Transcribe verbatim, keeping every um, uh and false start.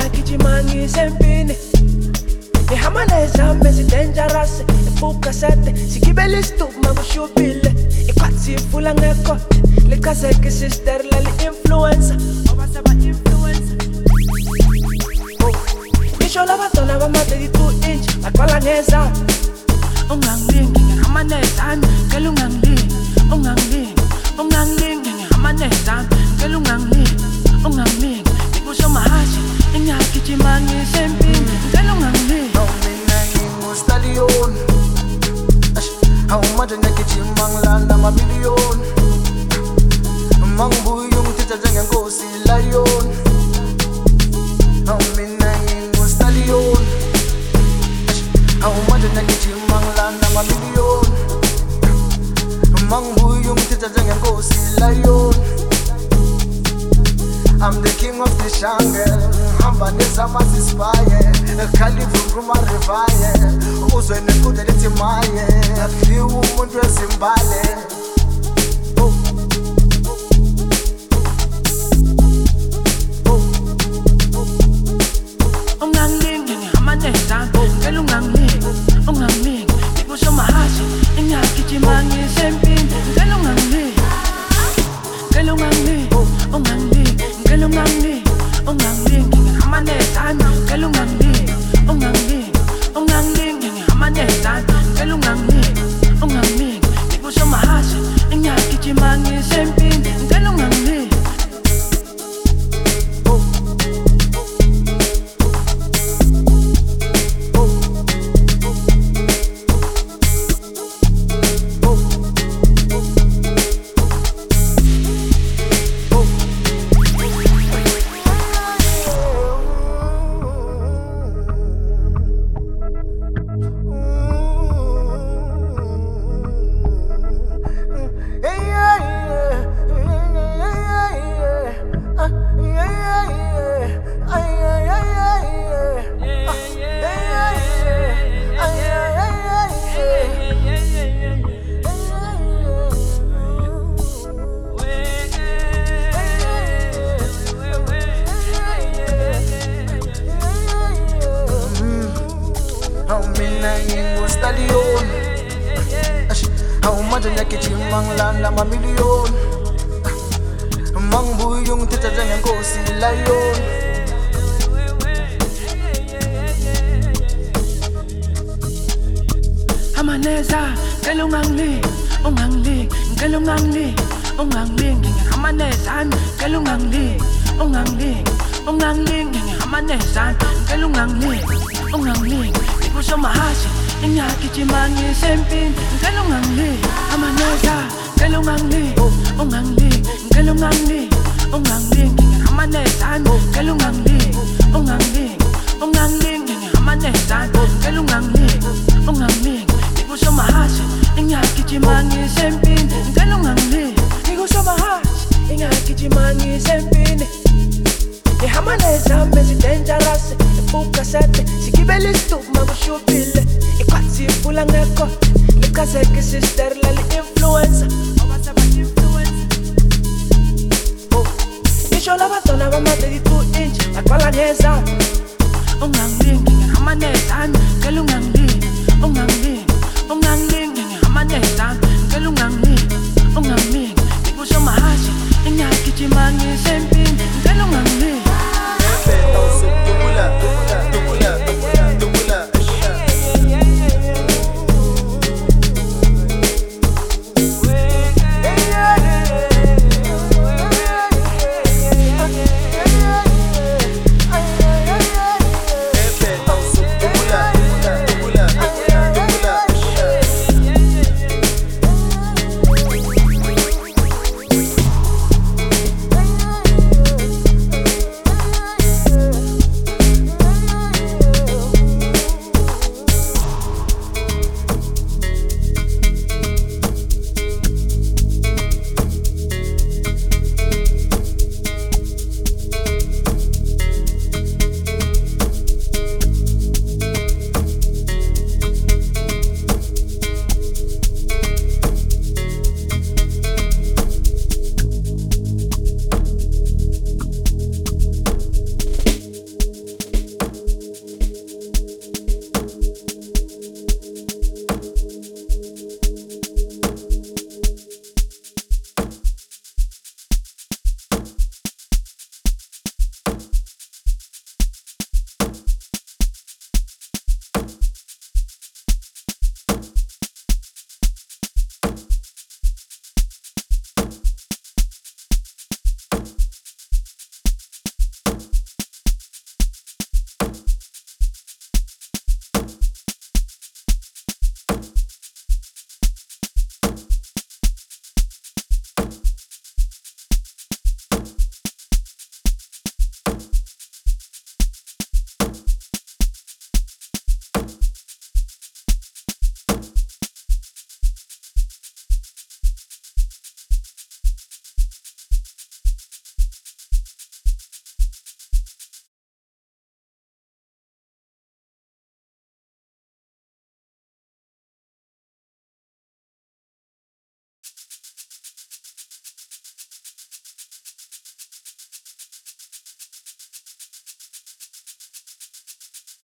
ngiyagijima ngisempini. Ihamba nezami ezidangerous, ibuka sete sigibele isituma kushubile. Ikwathi ifula ngekho lichazeke sister lali influencer, ngoba saba influencer. Ngisho labantwana bama-thirty-two inch baqala ngezami. Ungangilingi ngihamba nezami, ngicela ungangilingi. Ungangilingi, ungangilingi ngihamba nezami, ngicela ungangilingi. Ungangilingi, ngikusho mahashi ngiyagijima ngisempini, ngicela ungangilingi. Stallion, how much I get you mangland, I'm a million. Mangbu yung tita jangan go si lion. How many stallion? How much I get you mangland, I'm a million. Mangbu yung tita jangan go si lion. I'm the king of the jungle. Hamba nezama zispaye, khalifu kuma revaye. Uzwe nekude lithi maye, akhiwa umuntu wezimbale. Ungangilingi ngihamba nezami, ngicela ungangilingi. Ungangilingi, ngikusho mahashi ngiyagijima ngisempini, ngicela ungangilingi. Ngicela ungangilingi, ungangilingi, ngicela ungangilingi. Ungangilingi ngihamba nezami, ngicela ungangilingi. Ungangilingi, ungangilingi ngihamba nezami, ngicela ungangilingi. Ungangilingi, ngikusho mahashi ngiyagijima ngisempini, ngicela ungangilingi. Stallion, how much I get you mangland, I'm a million. Mangbu yung tita jangan go si lion. Amaneza, ngicela ungangilingi. Ungangilingi, ngicela ungangilingi. Ungangilingi ngihamba nezami, ngicela ungangilingi. Ungangilingi, ungangilingi ngihamba nezami, ngicela ungangilingi. Ungangilingi, ngikusho mahashi ngiyagijima ngisempini, ngicela ungangilingi. Amaneza, ngicela ungangilingi. Ungangilingi, ngicela ungangilingi. Ungangilingi ngihamba nezami, ngicela ungangilingi. Ungangilingi, ungangilingi ngihamba nezami, ngicela ungangilingi. Ungangilingi, ngikusho mahashi ngiyagijima ngisempini, ngicela ungangilingi. Ngikusho mahashi ngiyagijima ngisempini. Ihamba nezami ezidangerous, ibuka sete sigibele isituma kushubile. Ikwathi ifula ngekho lichazeke sister lali influencer, ngoba saba influencer. Ngisho labantwana bama-thirty-two inch baqala ngezami. Ungangilingi ngihamba nezami, ngicela ungangilingi. Ungangilingi, ungangilingi ngihamba nezami, ngicela ungangilingi. Ungangilingi, ngikusho mahashi ngiyagijima ngisempini, ngicela ungangilingi.